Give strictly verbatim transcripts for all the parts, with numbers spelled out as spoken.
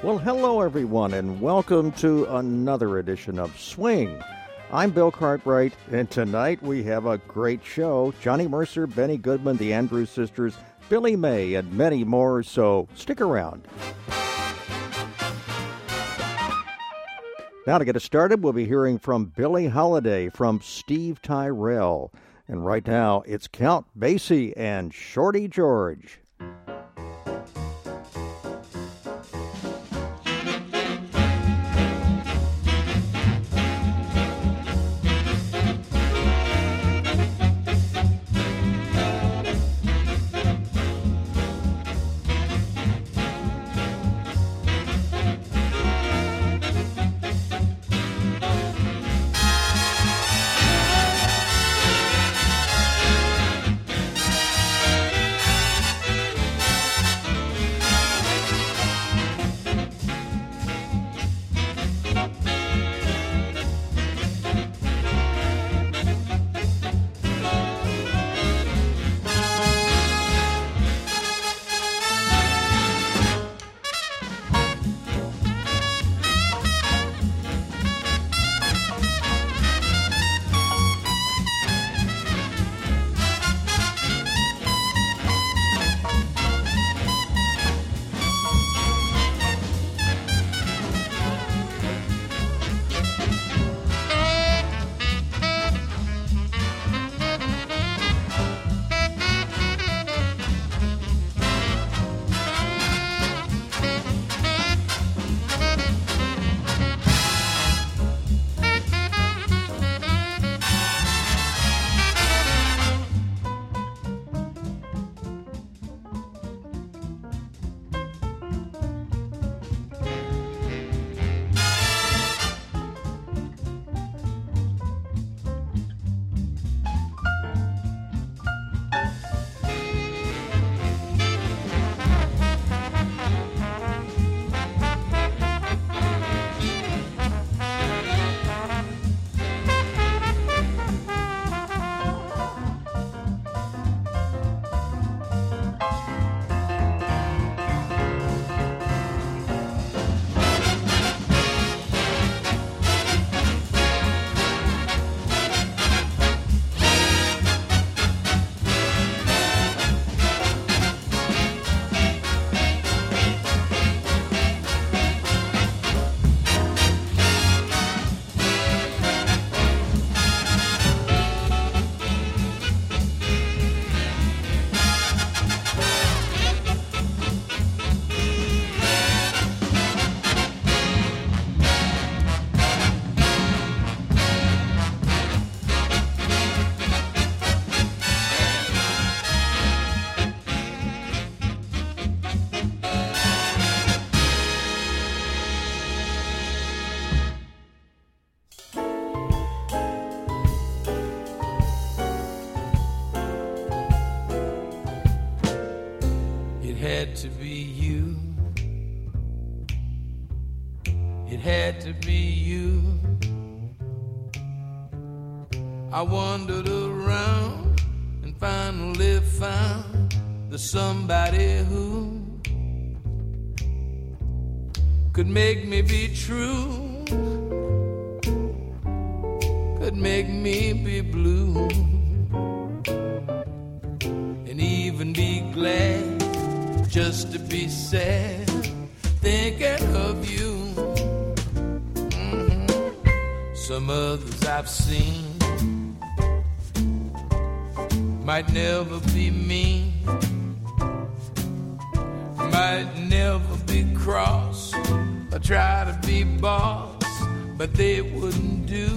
Well, hello, everyone, and welcome to another edition of Swing. I'm Bill Cartwright, and tonight we have a great show. Johnny Mercer, Benny Goodman, the Andrews Sisters, Billy May, and many more, so stick around. Now, to get us started, we'll be hearing from Billie Holiday, from Steve Tyrell. And right now, it's Count Basie and Shorty George. To be you, it had to be you. I wandered around and finally found the somebody who could make me be true, could make me be blue, and even be glad just to be sad, thinking of you. Mm-hmm. Some others I've seen might never be mean, might never be cross or try to be boss, but they wouldn't do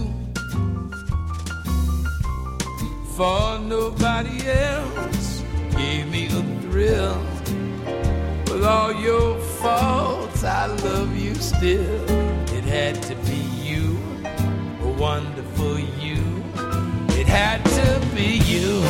for nobody else. Gave me a thrill. With all your faults, I love you still. It had to be you, a wonderful you. It had to be you.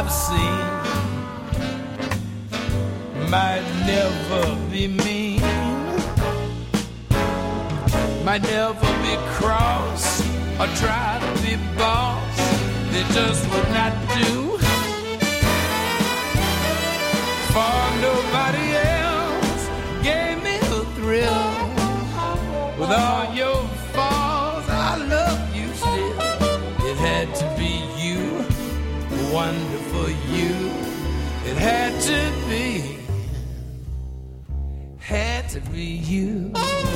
I've seen might never be mean, might never be cross or try to be boss. They just would not do for nobody else. Gave me a thrill with all your faults. I love you still. It had to be you, wonderful you. It had to be, had to be you.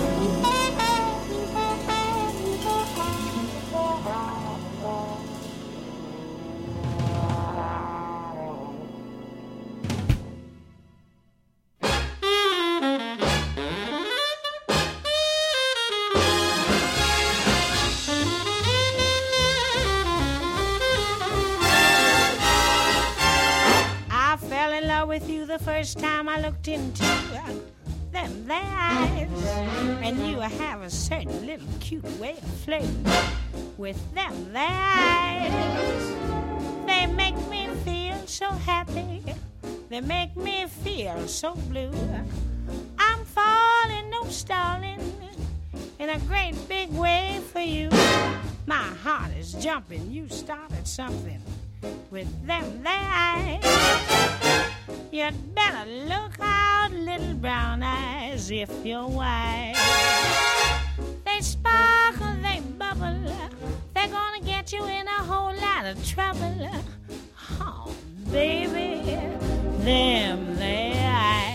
With you the first time I looked into them their eyes, and you have a certain little cute way of flirting with them their eyes. They make me feel so happy, they make me feel so blue. I'm falling, no stalling, in a great big way for you. My heart is jumping, you started something with them their eyes. You'd better look out, little brown eyes, if you're wise. They sparkle, they bubble, they're gonna get you in a whole lot of trouble. Oh, baby, them their eyes.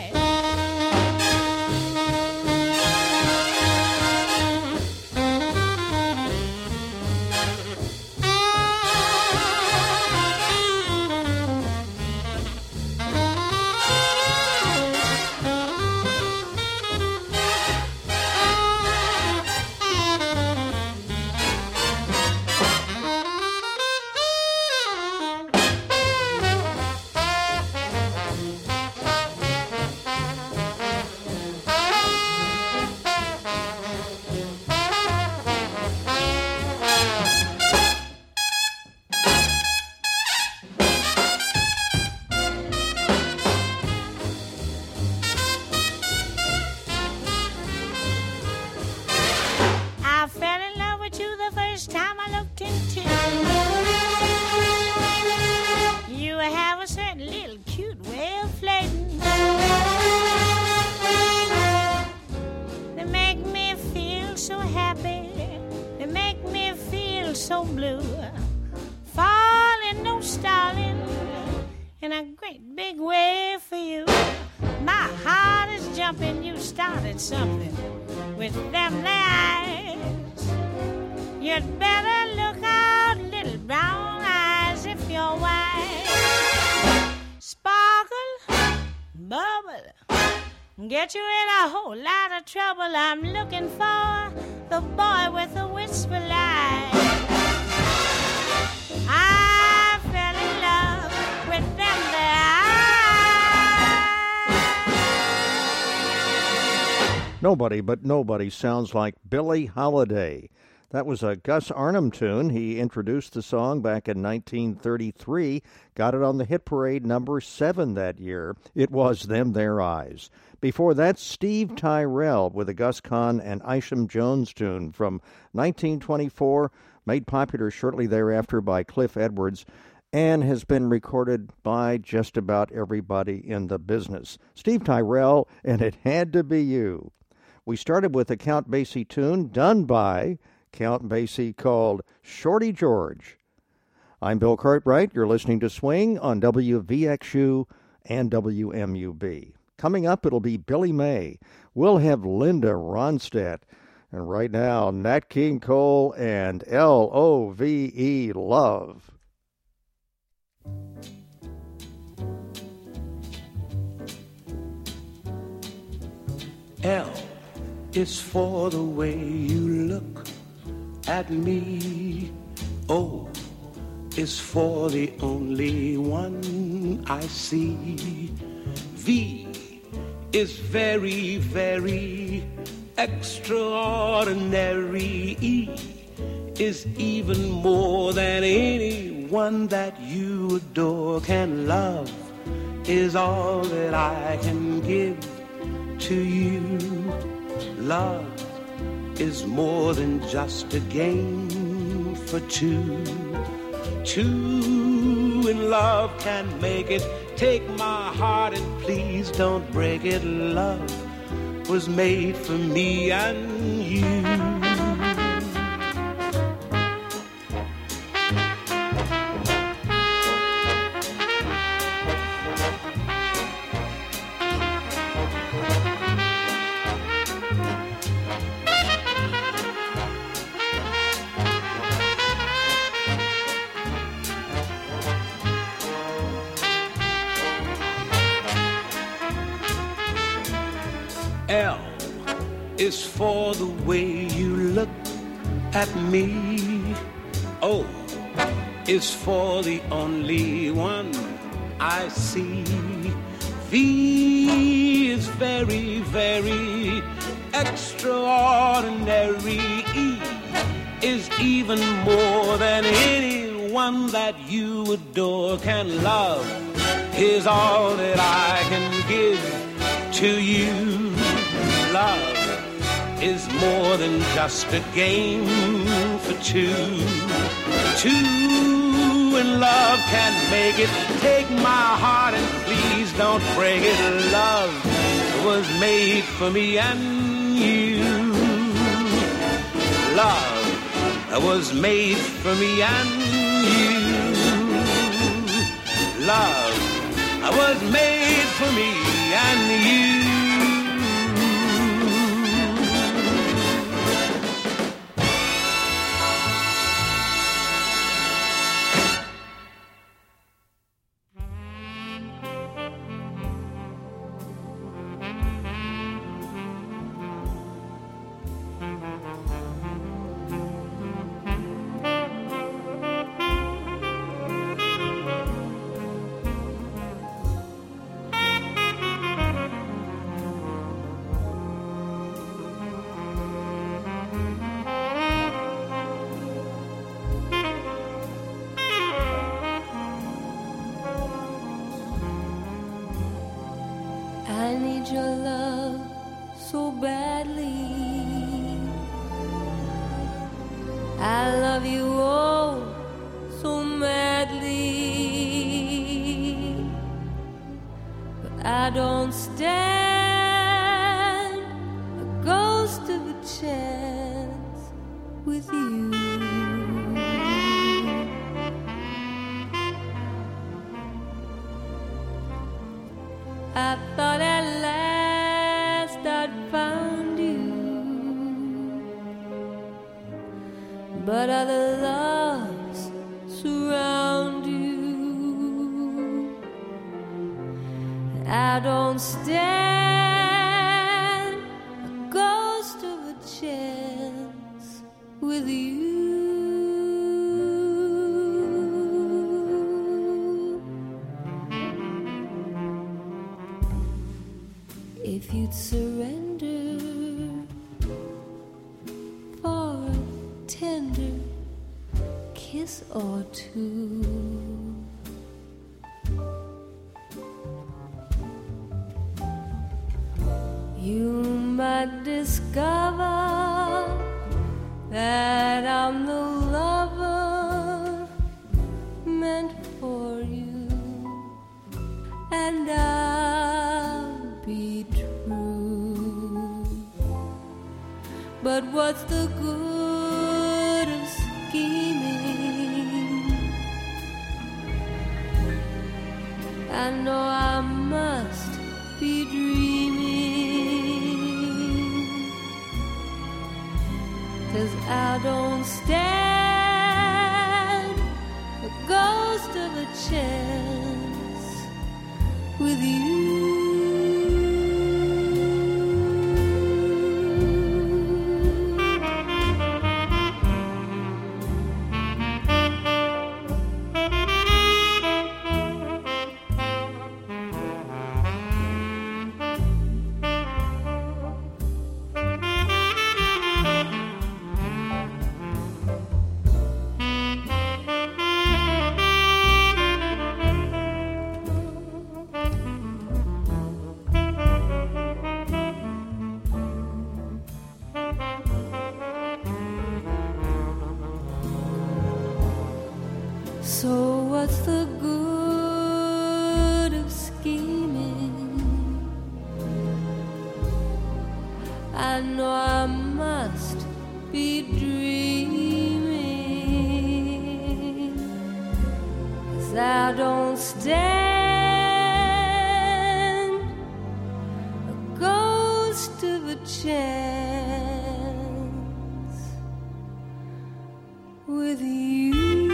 Get you in a whole lot of trouble. I'm looking for the boy with the whisper line. I fell in love with them there. Nobody but nobody sounds like Billie Holiday. That was a Gus Arnhem tune. He introduced the song back in nineteen thirty-three, got it on the hit parade number seven that year. It was Them Their Eyes. Before that, Steve Tyrell with a Gus Kahn and Isham Jones tune from nineteen twenty-four, made popular shortly thereafter by Cliff Edwards, and has been recorded by just about everybody in the business. Steve Tyrell, and It Had to Be You. We started with a Count Basie tune done by Count Basie called Shorty George. I'm Bill Cartwright. You're listening to Swing on W V X U and W M U B. Coming up, it'll be Billy May. We'll have Linda Ronstadt. And right now, Nat King Cole and L O V E, Love. L is for the way you look at me. O is for the only one I see. V is very, very extraordinary. E is even more than anyone that you you adore can love is all that I can give to you. Love is more than just a game for two. Two in love can make it. Take my heart and please don't break it. Love was made for me and you. L is for the way you look at me. O is for the only one I see. V is very, very extraordinary. E is even more than anyone that you adore can love. Is all that I can give to you. Love is more than just a game for two. Two in love can make it. Take my heart and please don't break it. Love was made for me and you. Love was made for me and you. Love was made for me and you. I need your love so badly. I love you oh so madly, but I don't stand a ghost of a chance with you. I thought at last I'd found you, but other loves surround you. I don't stand a ghost of a chance with you. If you'd surrender for a tender kiss or two, you might discover that I'm the lover meant for you, and I'll be true. But what's the good of scheming? I know I must be dreaming, 'cause I don't stand a ghost of a chance with you. what's the good of scheming? I know I must be dreaming, 'cause I don't stand a ghost of a chance with you.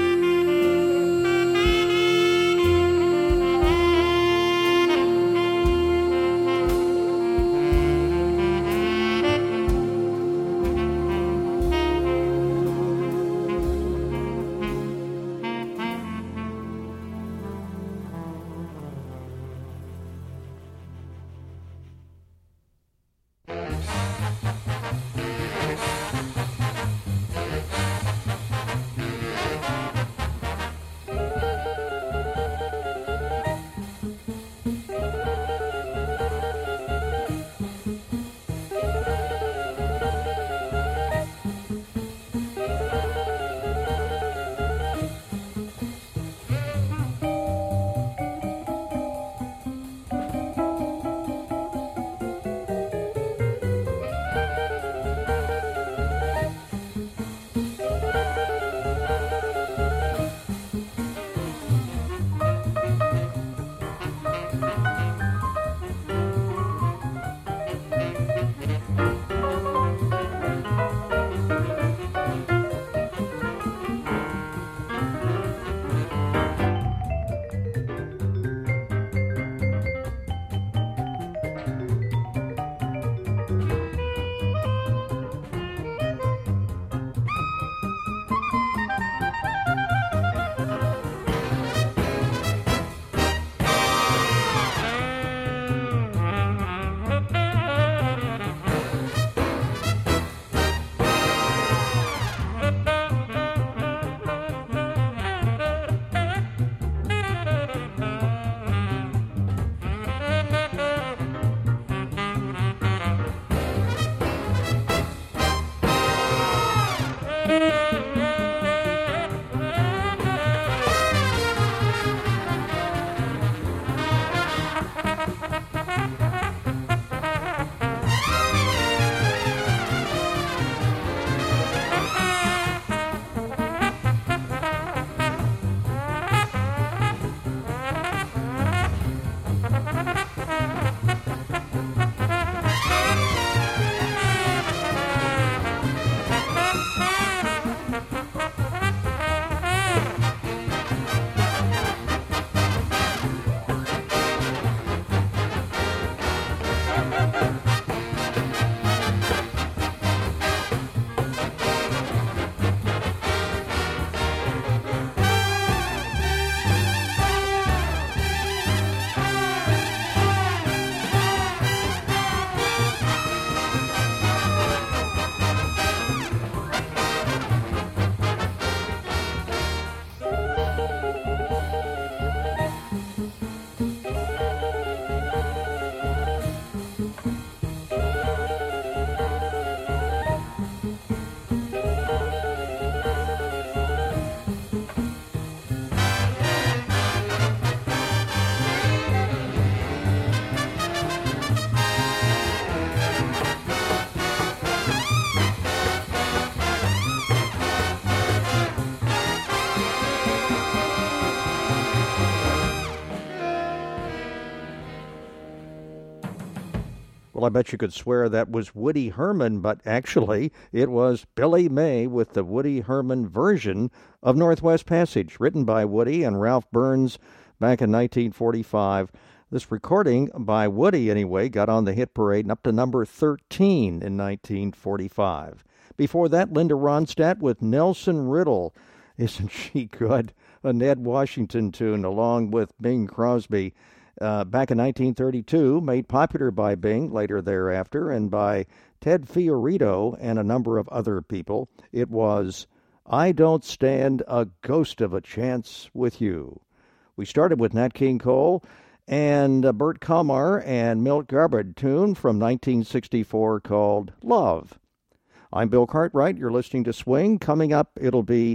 Well, I bet you could swear that was Woody Herman, but actually it was Billy May with the Woody Herman version of Northwest Passage, written by Woody and Ralph Burns back in nineteen forty-five. This recording, by Woody anyway, got on the hit parade and up to number thirteen in nineteen forty-five. Before that, Linda Ronstadt with Nelson Riddle. Isn't she good? A Ned Washington tune along with Bing Crosby. Uh, back in nineteen thirty-two, made popular by Bing later thereafter and by Ted Fiorito and a number of other people. It was I Don't Stand a Ghost of a Chance with You. We started with Nat King Cole and a Bert Kalmar and Milt Garber tune from nineteen sixty-four called Love. I'm Bill Cartwright. You're listening to Swing. Coming up, it'll be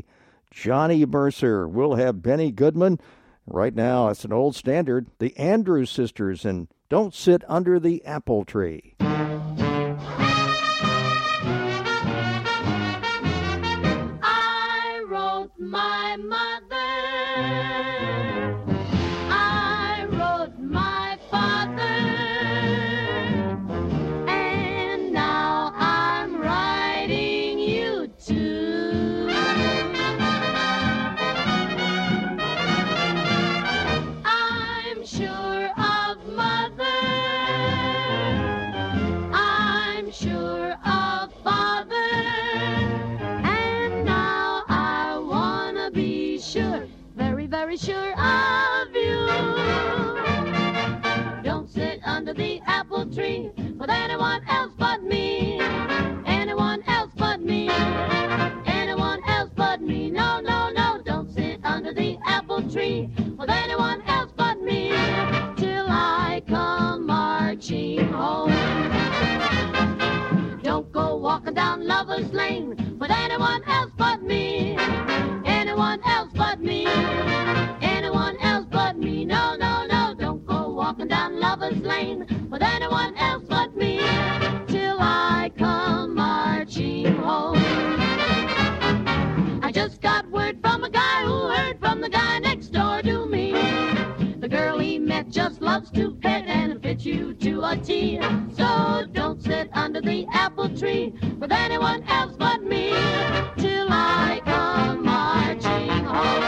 Johnny Mercer. We'll have Benny Goodman. Right now, it's an old standard, the Andrews Sisters, and Don't Sit Under the Apple Tree. I wrote my mother, I wrote my father, and now I'm writing you too. I'm sure of mother, I'm sure of father, and now I wanna be sure, very, very sure of you. Don't sit under the apple tree with anyone else but me, anyone else but me, anyone else but me. No, no, no, don't sit under the apple tree with anyone else but me till I come marching home. Don't go walking down Lover's Lane with anyone else but me, anyone else but me, anyone else but me. No, no, no, don't go walking down Lover's Lane with anyone else but me till I come marching home. I just got word from a guy who heard from the guy next door to me. The girl he met just loves to pet and fit you to a T. So don't sit under the apple tree with anyone else but me till I come marching home.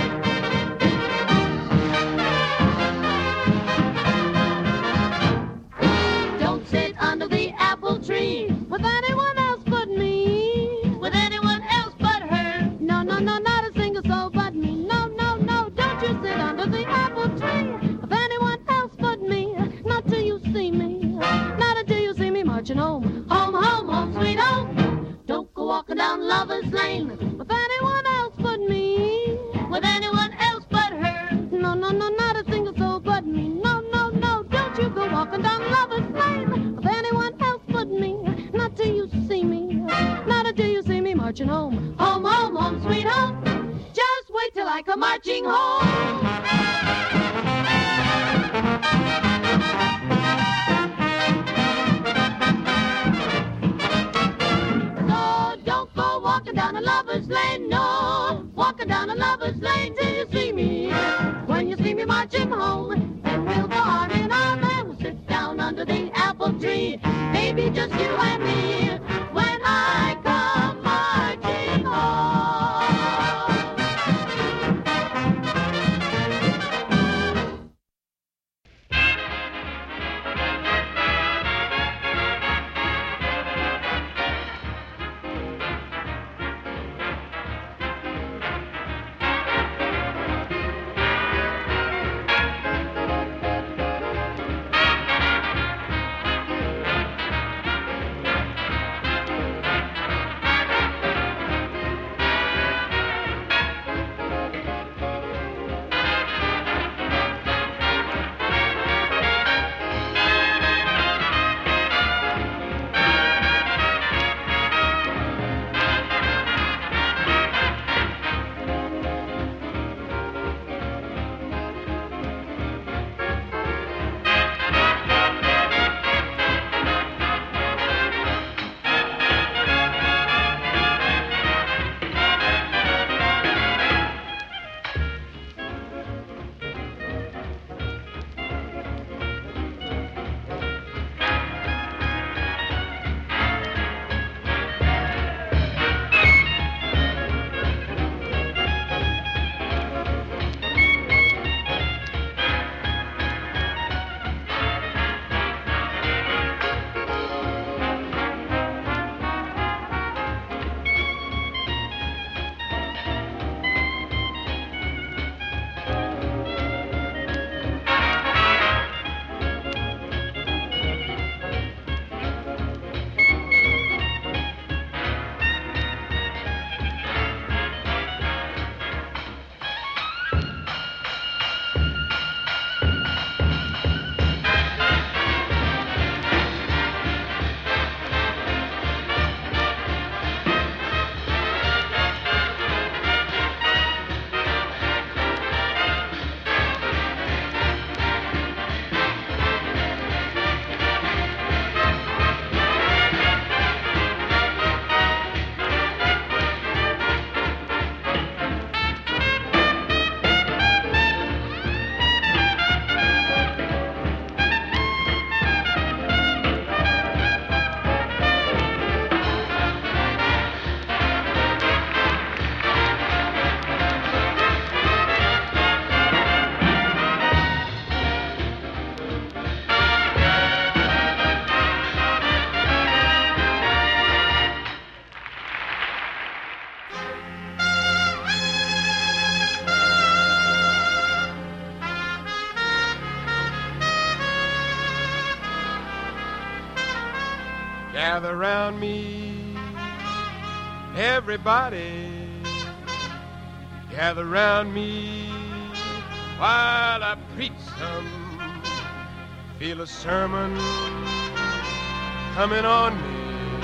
Don't sit under the apple tree with anyone else but me, with anyone else but her. No, no, no, not a single soul but me. No, no, no, don't you sit under the apple tree with anyone else but me. Not till you see me, not until you see me marching home. Home, home, home, sweet home. Don't go walking down Lover's Lane with anyone else but me, with anyone else but her. No, no, no, not a single soul but me. No, no, no, don't you go walking down Lover's Lane with anyone else but me. Not till you see me, not until you see me marching home. Home, home, home, sweet home. Just wait till I come marching home. Down a Lover's Lane, no, walking down a Lover's Lane till you see me. When you see me marching home, then we'll go arm in arm and we'll sit down under the apple tree. Maybe just you and me when I come marching home. Gather round me, everybody. Gather round me while I preach some. Feel a sermon coming on me.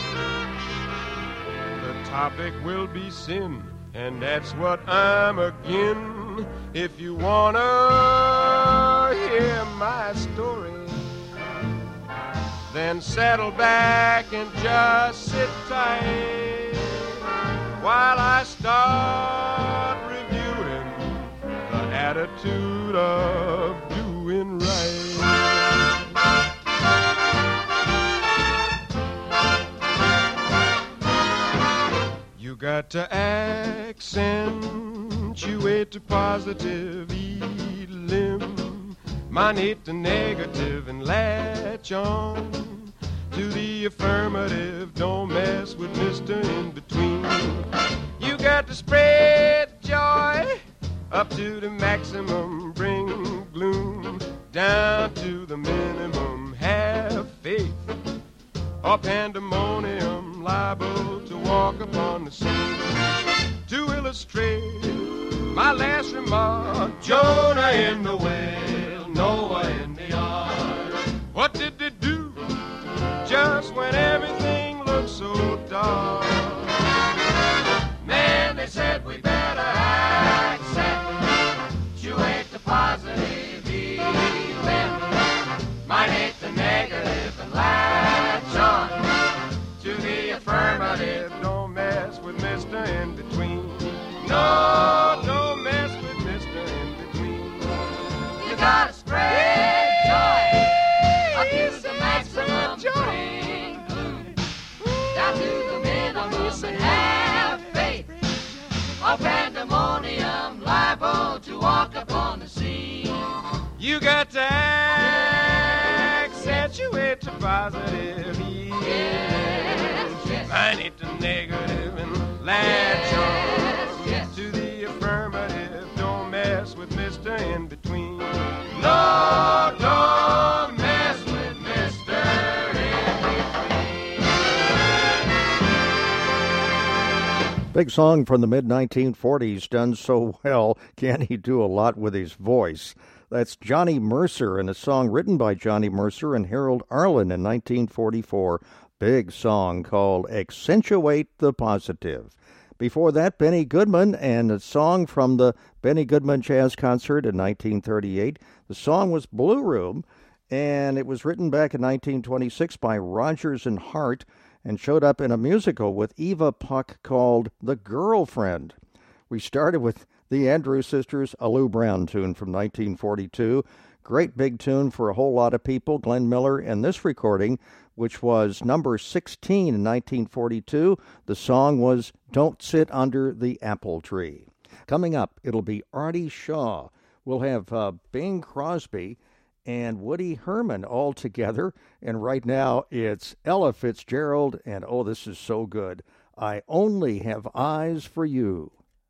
The topic will be sin, and that's what I'm again. If you wanna hear my story, then settle back and just sit tight while I start reviewing the attitude of doing right. You got to accentuate the positive, eliminate the negative, and latch on to the affirmative. Don't mess with Mister In-Between. You got to spread joy up to the maximum, bring gloom down to the minimum. Have faith or pandemonium, liable to walk upon the scene. To illustrate my last remark, Jonah in the whale, Noah in the ark. What did they do just when everything looked so dark? Man, they said we better accentuate the positive, eliminate the negative, and latch on to the affirmative. Don't mess with Mister In-Between. No, don't mess with Mister In-Between. You gotta spread joy up to the maximum, bring gloom down to the minimum, and have faith or pandemonium, liable to walk upon the scene. You got to accentuate the positive, yes, yes. Minus the negative, and latch on yes, yes. to the affirmative. Don't mess with Mister In-Between. No, don't mess with Mister In-Between. Big song from the mid nineteen forties, done so well, can he do a lot with his voice? That's Johnny Mercer, and a song written by Johnny Mercer and Harold Arlen in nineteen forty-four. Big song called Accentuate the Positive. Before that, Benny Goodman, and a song from the Benny Goodman Jazz Concert in nineteen thirty-eight. The song was Blue Room, and it was written back in nineteen twenty-six by Rodgers and Hart and showed up in a musical with Eva Puck called The Girlfriend. We started with the Andrews Sisters, a Lou Brown tune from nineteen forty-two. Great big tune for a whole lot of people. Glenn Miller, and this recording, which was number sixteen in nineteen forty-two. The song was Don't Sit Under the Apple Tree. Coming up, it'll be Artie Shaw. We'll have uh, Bing Crosby and Woody Herman all together. And right now, it's Ella Fitzgerald, and oh, this is so good. I Only Have Eyes for You.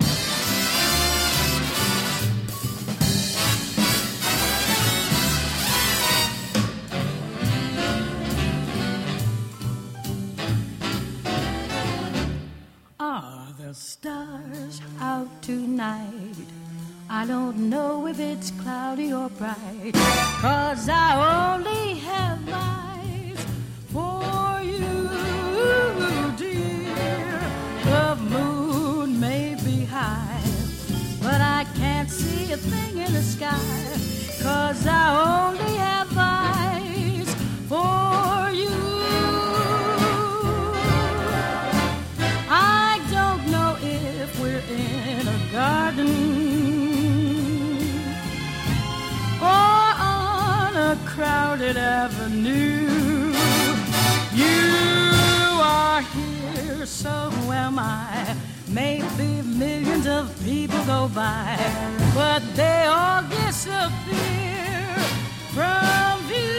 Stars out tonight. I don't know if it's cloudy or bright, 'cause I only have eyes for you, dear. The moon may be high, but I can't see a thing in the sky, 'cause I only have eyes for you. In a garden or on a crowded avenue, you are here, so am I. Maybe millions of people go by, but they all disappear from view.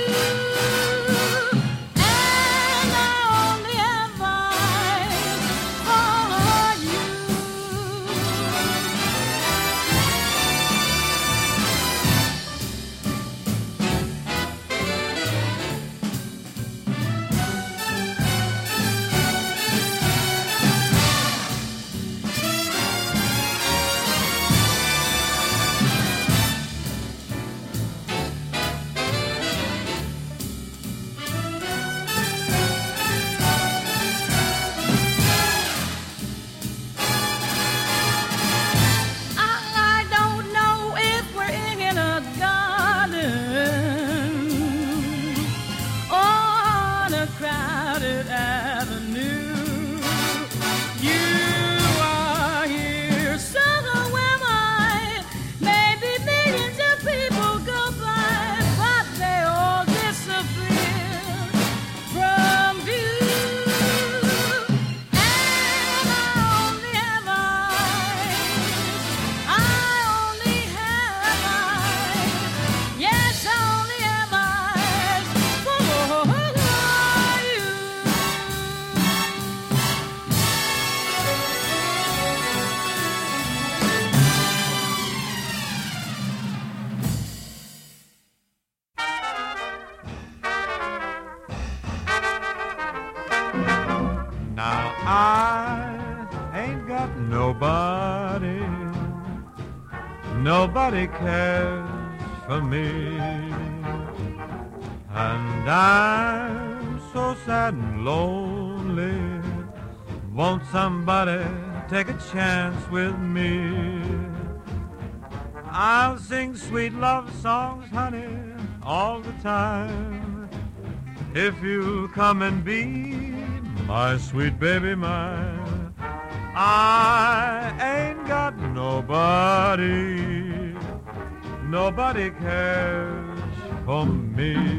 nobody, nobody cares for me. And I'm so sad and lonely. Won't somebody take a chance with me? I'll sing sweet love songs, honey, all the time. If you come and be my sweet baby mine, I ain't got nobody, nobody cares for me.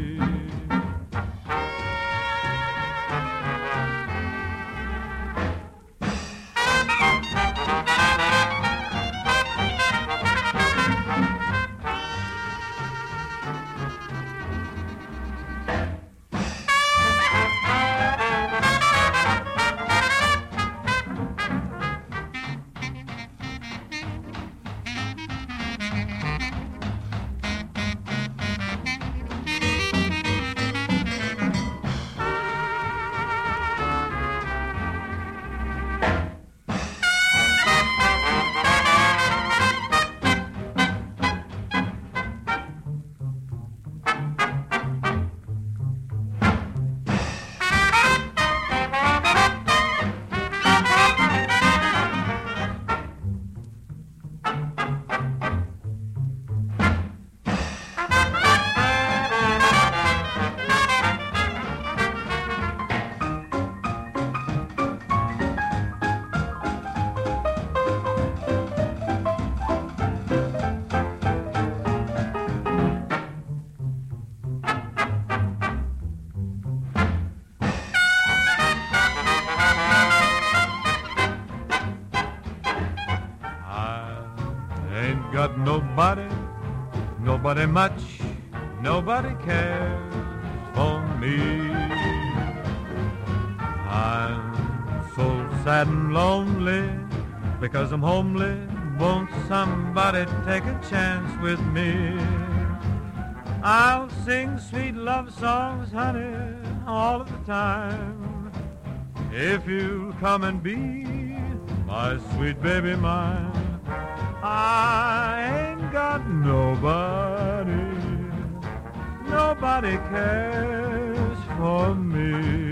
Nobody, nobody much, nobody cares for me. I'm so sad and lonely because I'm homely. Won't somebody take a chance with me? I'll sing sweet love songs, honey, all of the time. If you'll come and be my sweet baby mine, I ain't got nobody, nobody cares for me.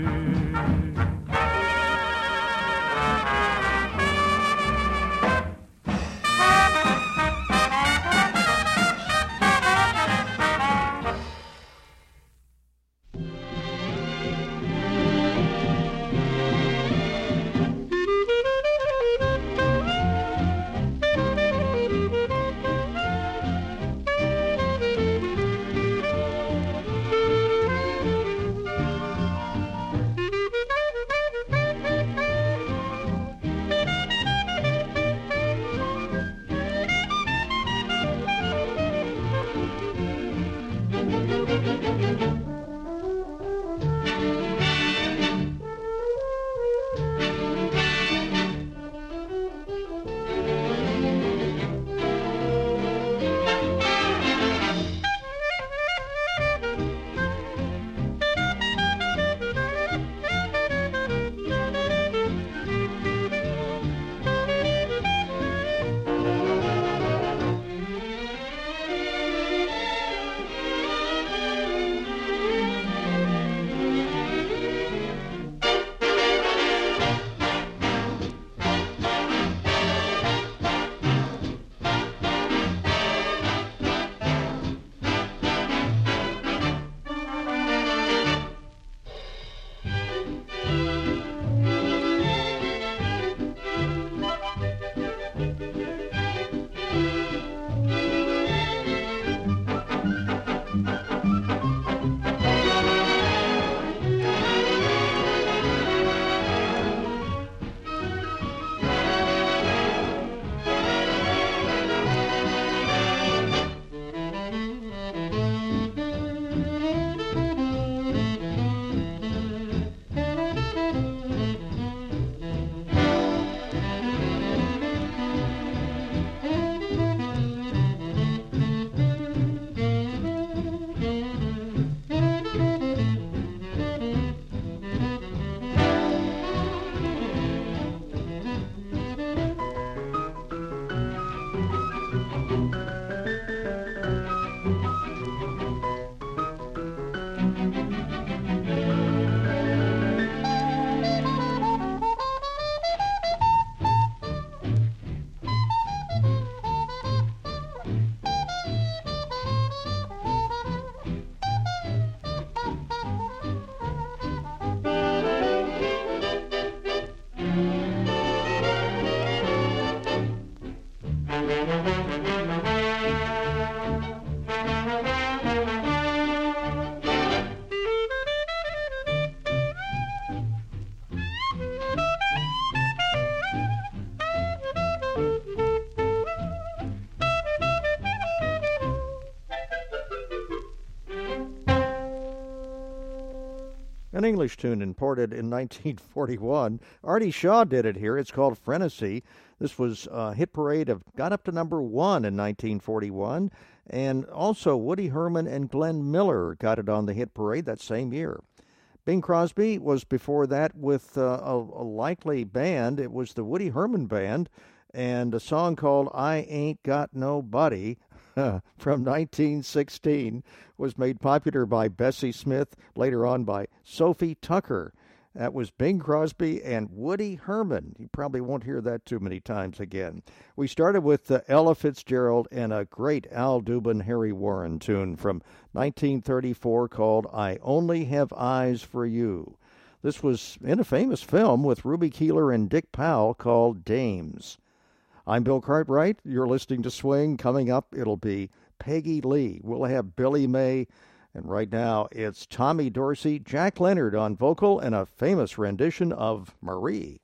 an English tune imported in nineteen forty-one. Artie Shaw did it here. It's called Frenesy. This was a hit parade of got up to number one in nineteen forty-one, and also Woody Herman and Glenn Miller got it on the hit parade that same year. Bing Crosby was before that with uh, a, a likely band. It was the Woody Herman Band, and a song called I Ain't Got Nobody from nineteen sixteen was made popular by Bessie Smith, later on by Sophie Tucker. That was Bing Crosby and Woody Herman. You probably won't hear that too many times again. We started with uh, Ella Fitzgerald and a great Al Dubin, Harry Warren tune from nineteen thirty-four called I Only Have Eyes for You. This was in a famous film with Ruby Keeler and Dick Powell called Dames. I'm Bill Cartwright. You're listening to Swing. Coming up, it'll be Peggy Lee. We'll have Billy May. And right now, it's Tommy Dorsey, Jack Leonard on vocal, and a famous rendition of Marie.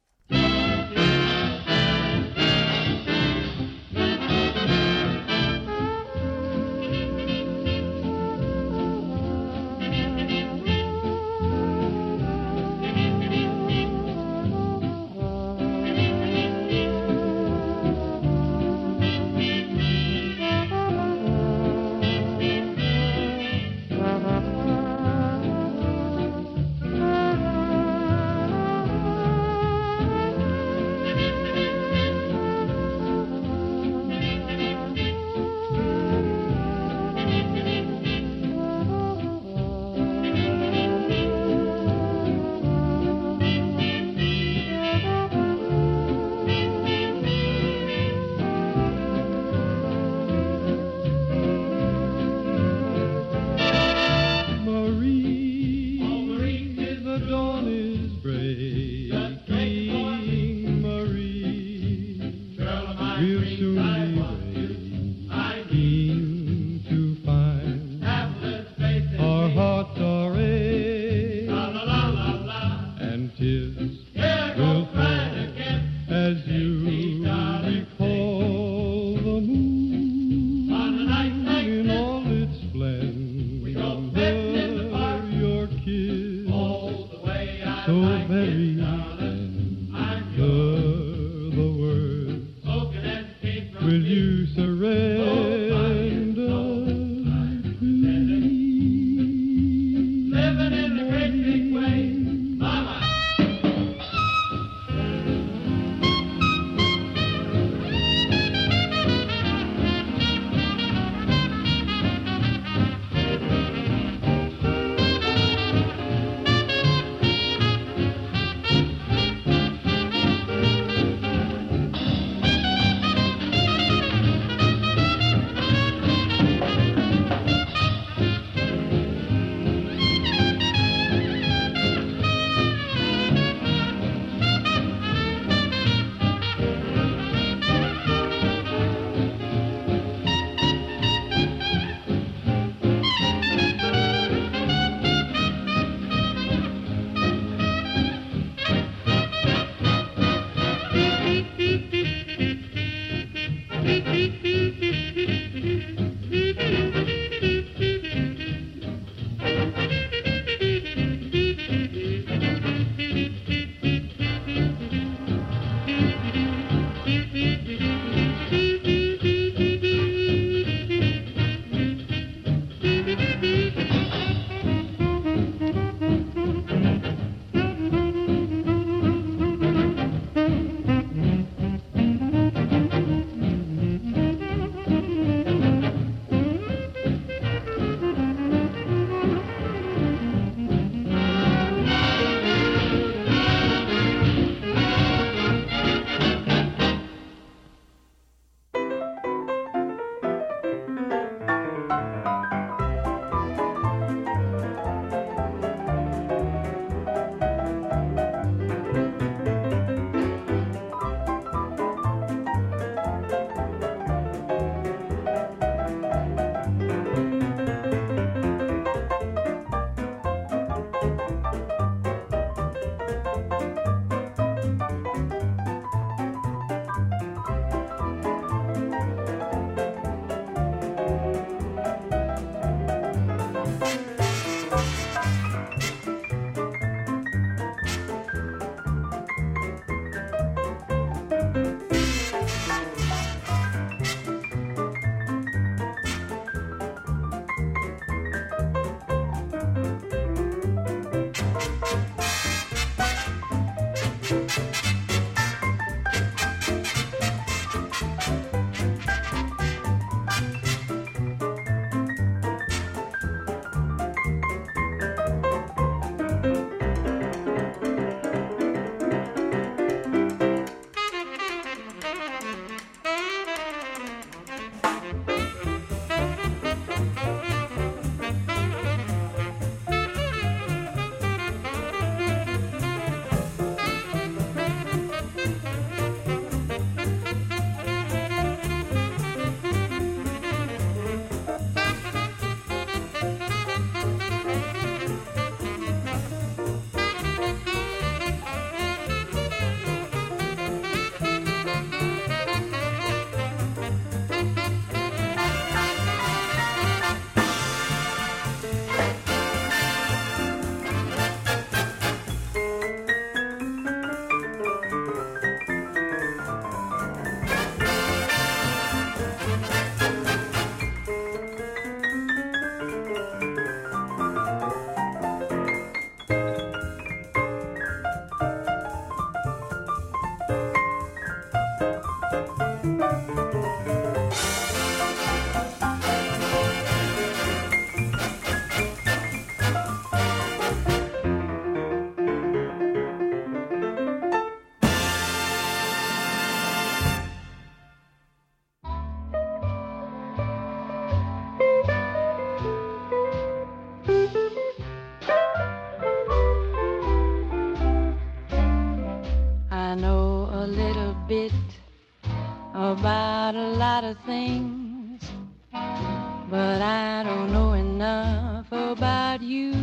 about a lot of things, but I don't know enough about you.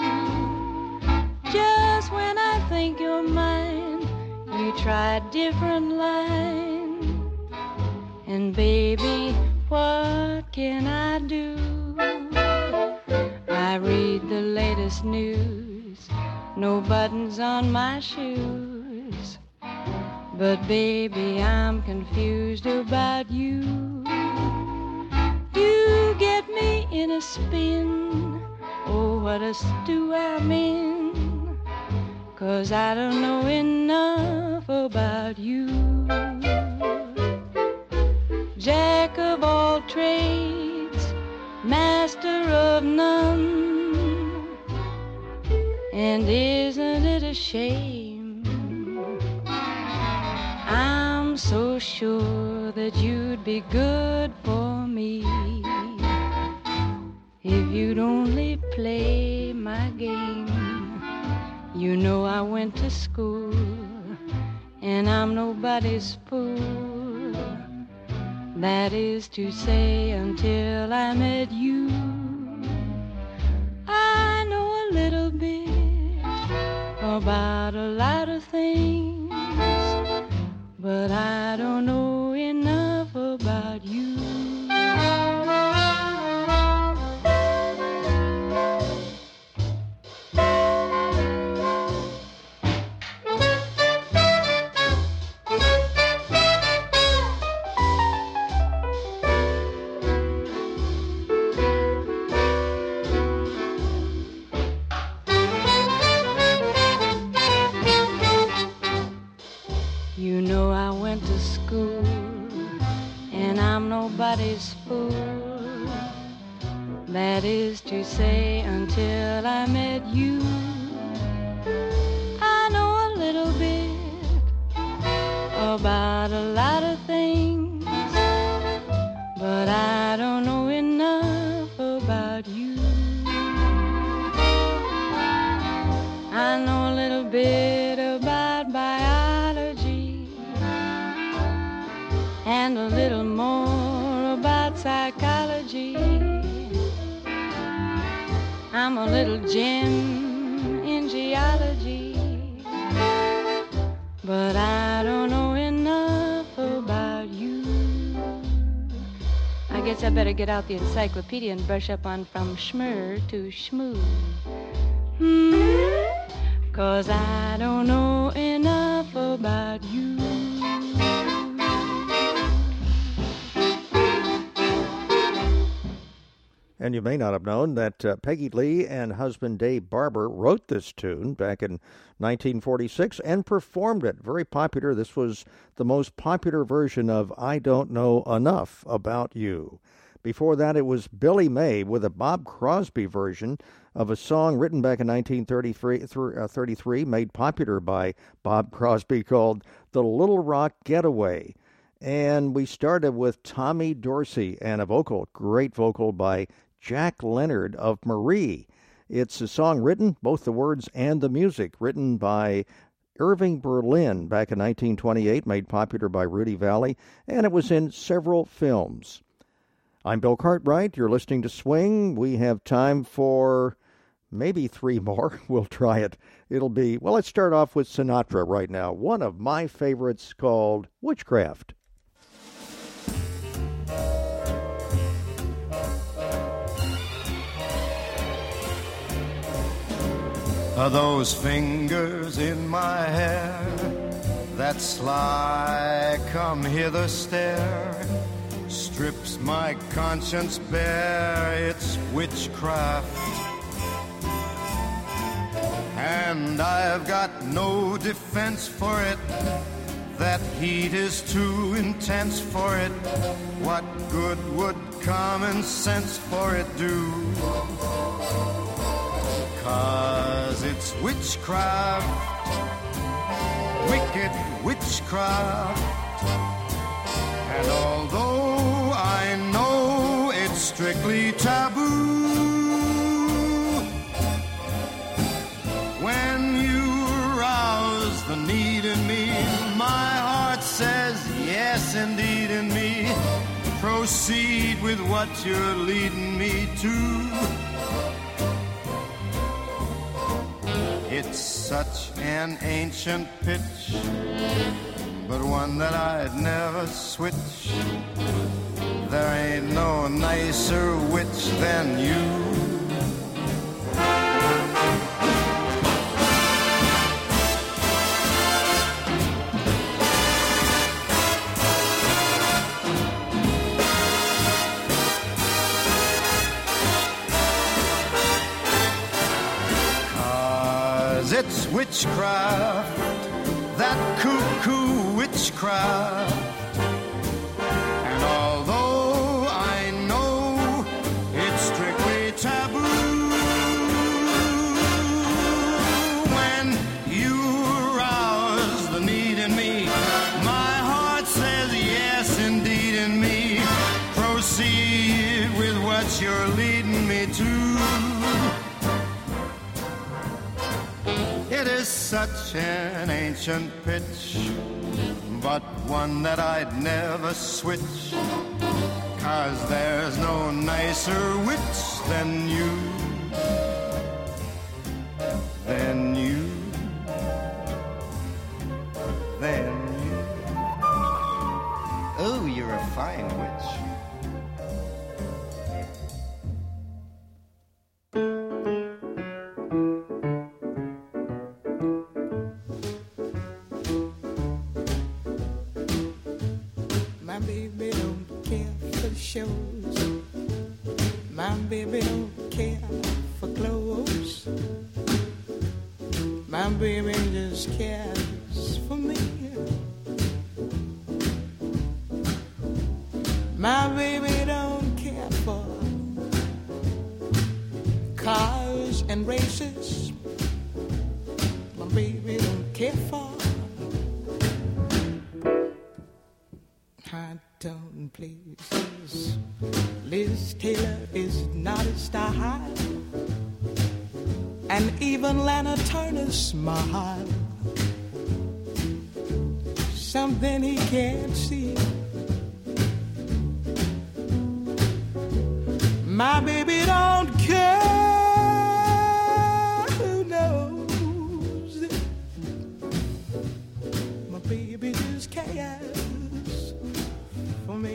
Just when I think you're mine, you try a different line. And baby, what can I do? I read the latest news, no buttons on my shoes. But baby, I'm confused about you. You get me in a spin, oh, what a stew I'm in. 'Cause I don't know enough about you. Jack of all trades, master of none. And isn't it a shame? I'm so sure that you'd be good for me if you'd only play my game. You know I went to school and I'm nobody's fool. That is to say, until I met you. I know a little bit about a lot of things, but I don't know enough about you. You know I went to school and I'm nobody's fool. That is to say, until I met you. I know a little bit about a lot of things, but I don't know enough about you. I know a little bit about biology and a little more about psychology. I'm a little gem in geology, but I don't know enough about you. I guess I better get out the encyclopedia and brush up on from schmur to schmoo. Hmm, 'cause I don't know enough about you. And you may not have known that uh, Peggy Lee and husband Dave Barber wrote this tune back in nineteen forty-six and performed it. Very popular. This was the most popular version of I Don't Know Enough About You. Before that, it was Billy May with a Bob Crosby version of a song written back in nineteen thirty-three, made popular by Bob Crosby, called The Little Rock Getaway. And we started with Tommy Dorsey and a vocal, great vocal by Jack Leonard of Marie. It's a song written, both the words and the music, written by Irving Berlin back in nineteen twenty-eight, made popular by Rudy Valley, and it was in several films. I'm Bill Cartwright. You're listening to Swing. We have time for maybe three more. We'll try it. It'll be, well, let's start off with Sinatra right now. One of my favorites called Witchcraft. Are those fingers in my hair, that sly come hither stare, strips my conscience bare, it's witchcraft. And I've got no defense for it, that heat is too intense for it. What good would common sense for it do? 'Cause it's witchcraft, wicked witchcraft. And although I know it's strictly taboo, when you arouse the need in me, my heart says yes indeed in me. Proceed with what you're leading me to. It's such an ancient pitch, but one that I'd never switch. There ain't no nicer witch than you. 'Cause it's witchcraft, that cuckoo witchcraft. And although I know it's strictly taboo, when you arouse the need in me, my heart says yes indeed in me. Proceed with what you're leading me to. It is such an ancient pitch, but one that I'd never switch. 'Cause there's no nicer witch than you, than you, than you. Oh, you're a fine witch. My baby don't care for clothes. My baby just cares for me. My baby don't care for cars and races. My baby don't care for high tone places. Liz Taylor is not a star, and even Lana Turner's smile, something he can't see. My baby don't care who knows it. My baby just cares for me.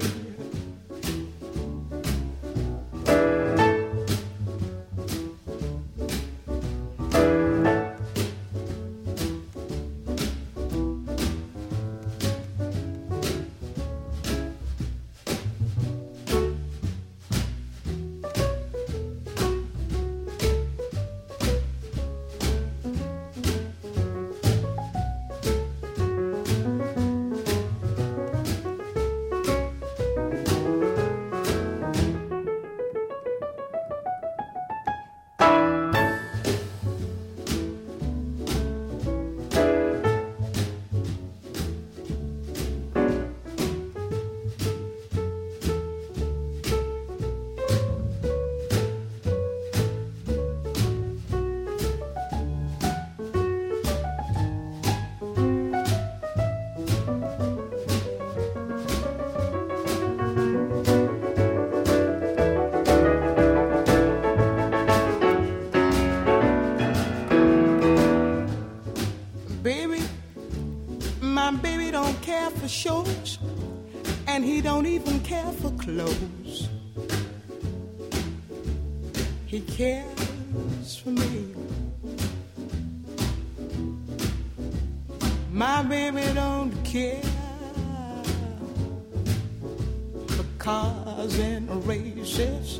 My baby don't care for shows, and he don't even care for clothes. He cares for me. My baby don't care for cars and races.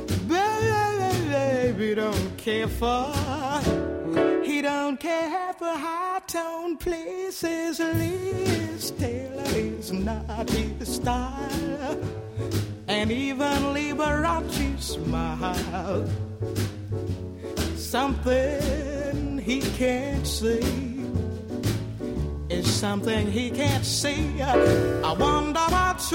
Baby don't care for. He don't care for high-tone places. Liz Taylor is not his style, and even Liberace smile. Something he can't see is something he can't see. I wonder what's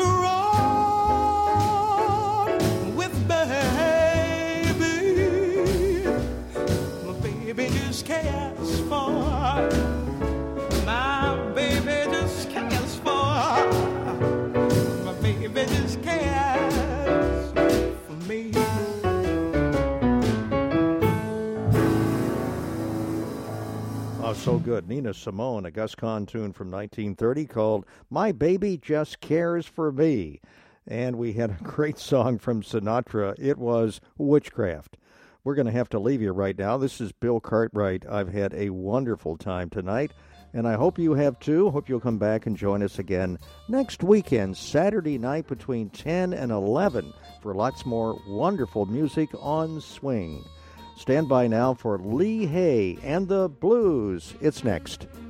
wrong with baby. My baby just cares for. My baby just cares for. My baby just cares for me. Oh, so good. Nina Simone, a Gus Kahn tune from nineteen thirty called My Baby Just Cares for Me. And we had a great song from Sinatra. It was Witchcraft. We're going to have to leave you right now. This is Bill Cartwright. I've had a wonderful time tonight, and I hope you have too. Hope you'll come back and join us again next weekend, Saturday night between ten and eleven, for lots more wonderful music on Swing. Stand by now for Lee Hay and the Blues. It's next.